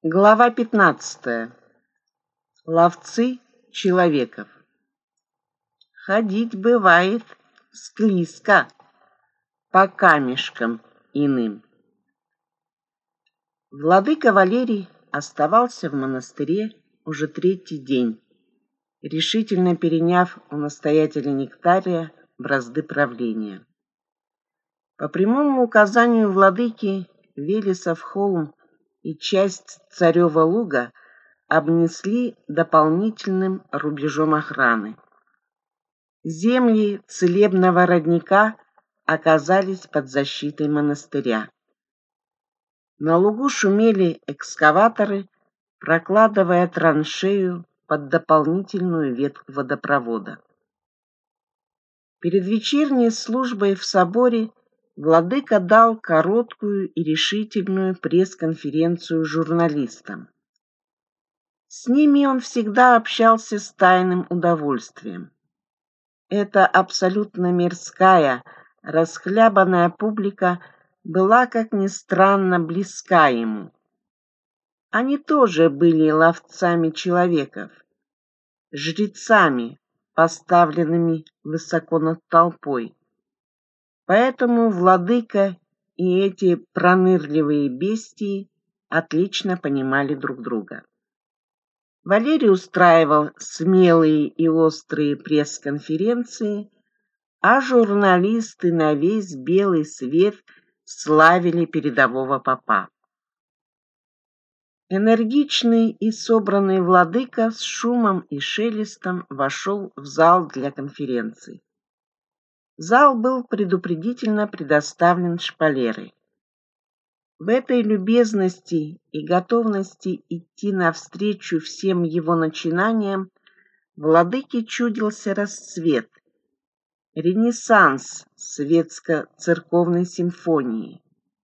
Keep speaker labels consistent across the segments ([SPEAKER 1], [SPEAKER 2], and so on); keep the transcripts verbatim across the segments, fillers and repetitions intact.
[SPEAKER 1] Глава пятнадцатая. Ловцы человеков. Ходить бывает склизко по камешкам иным. Владыка Валерий оставался в монастыре уже третий день, решительно переняв у настоятеля Нектария бразды правления. По прямому указанию владыки Велесов холм и часть Царева луга обнесли дополнительным рубежом охраны. Земли целебного родника оказались под защитой монастыря. На лугу шумели экскаваторы, прокладывая траншею под дополнительную ветку водопровода. Перед вечерней службой в соборе владыка дал короткую и решительную пресс-конференцию журналистам. С ними он всегда общался с тайным удовольствием. Эта абсолютно мирская, расхлябанная публика была, как ни странно, близка ему. Они тоже были ловцами человеков, жрецами, поставленными высоко над толпой. Поэтому владыка и эти пронырливые бестии отлично понимали друг друга. Валерий устраивал смелые и острые пресс-конференции, а журналисты на весь белый свет славили передового попа. Энергичный и собранный владыка с шумом и шелестом вошел в зал для конференций. Зал был предупредительно предоставлен шпалерой. В этой любезности и готовности идти навстречу всем его начинаниям владыке чудился расцвет, ренессанс светско-церковной симфонии.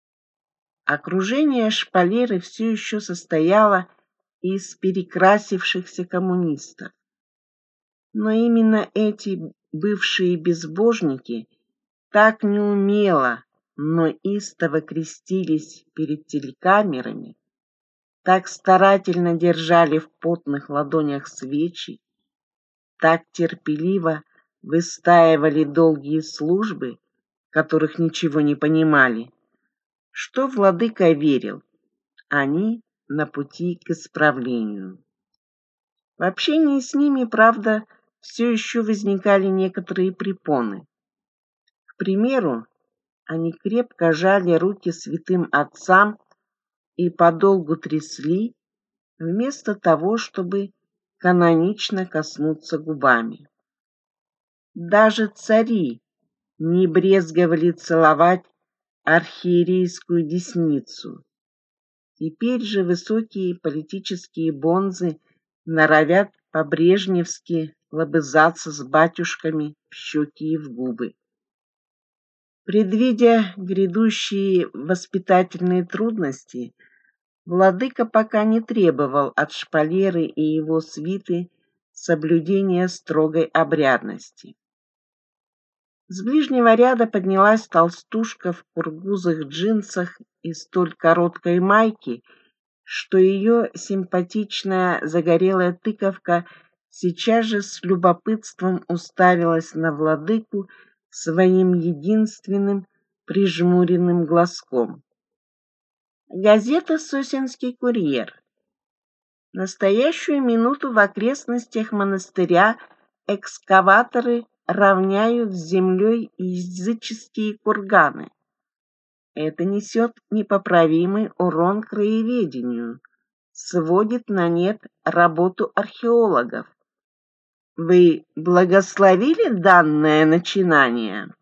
[SPEAKER 1] Окружение шпалеры все еще состояло из перекрасившихся коммунистов. Но именно эти бывшие безбожники так неумело, но истово крестились перед телекамерами, так старательно держали в потных ладонях свечи, так терпеливо выстаивали долгие службы, в которых ничего не понимали, что владыка верил, они на пути к исправлению. В общении с ними, правда, все еще возникали некоторые препоны. К примеру, они крепко жали руки святым отцам и подолгу трясли, вместо того, чтобы канонично коснуться губами. Даже цари не брезговали целовать архиерейскую десницу. Теперь же высокие политические бонзы норовят по-брежневски лобызаться с батюшками в щеки и в губы. Предвидя грядущие воспитательные трудности, владыка пока не требовал от шпалеры и его свиты соблюдения строгой обрядности. С ближнего ряда поднялась толстушка в кургузых джинсах и столь короткой майке, что ее симпатичная загорелая тыковка сейчас же с любопытством уставилась на владыку своим единственным прижмуренным глазком. Газета «Сосенский курьер». Настоящую минуту в окрестностях монастыря экскаваторы равняют с землей языческие курганы. Это несет непоправимый урон краеведению, сводит на нет работу археологов. Вы благословили данное начинание?